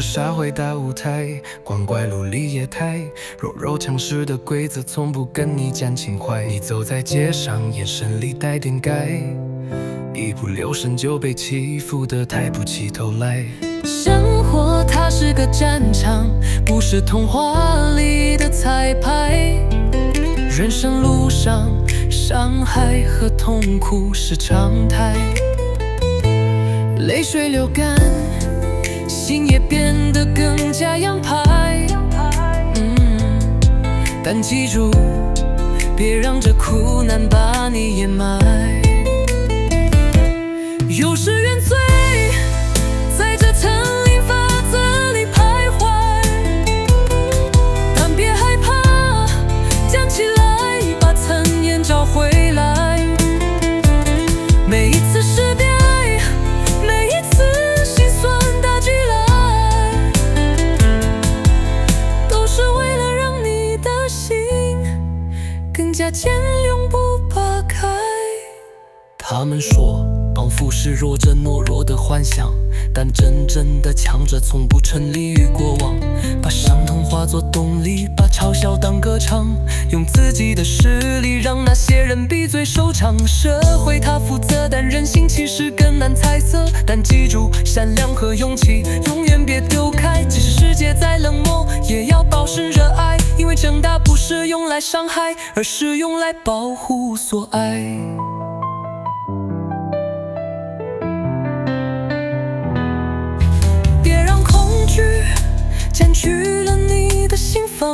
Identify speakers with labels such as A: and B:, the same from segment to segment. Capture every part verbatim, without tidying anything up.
A: 社会大舞台，光怪陆离业态，弱肉强食的规则从不跟你讲情怀。你走在街上，眼神里带点盖，一不留神就被欺负得抬不起头来。
B: 生活它是个战场，不是童话里的彩排。人生路上，伤害和痛苦是常态。泪水流干，心也变得更加洋派。嗯，但记住，别让这苦难把你掩埋。有时原罪在这层林法则里徘徊，但别害怕，站起来，把曾眼找回来。每一次失败，每一次心酸打击来，都是为了让你的心更加坚永不拔开。
A: 他们说帮扶是弱者懦弱的幻想，但真正的强者从不沉溺于过往，把伤痛化作动力，把嘲笑当歌唱，用自己的实力让那些人闭嘴收场。社会它负责，但人性其实更难猜测。但记住，善良和勇气永远别丢开，即使世界再冷漠，也要保持热爱，因为长大不是用来伤害，而是用来保护所爱。占据了你的心房，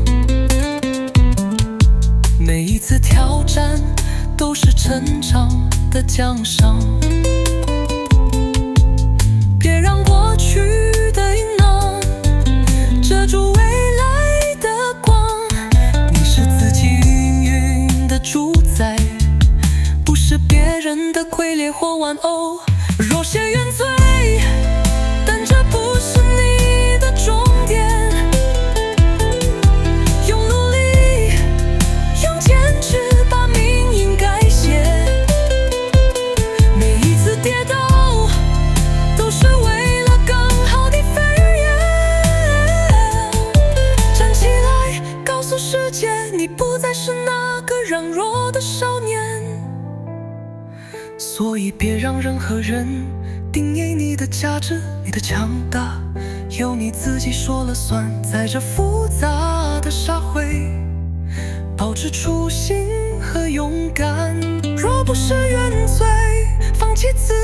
A: 每一次挑战都是成长的奖赏。别让过去的阴囊遮住未来的光，你是自己命运的主宰，不是别人的傀儡或玩偶。若些原罪，但这不是你的终点。用努力，用坚持把命运改写。每一次跌倒，都是为了更好的飞跃。站起来，告诉世界，你不再是那个软弱的少年。所以别让任何人定义你的价值，你的强大由你自己说了算。在这复杂的社会，保持初心和勇敢。若不是原罪，放弃自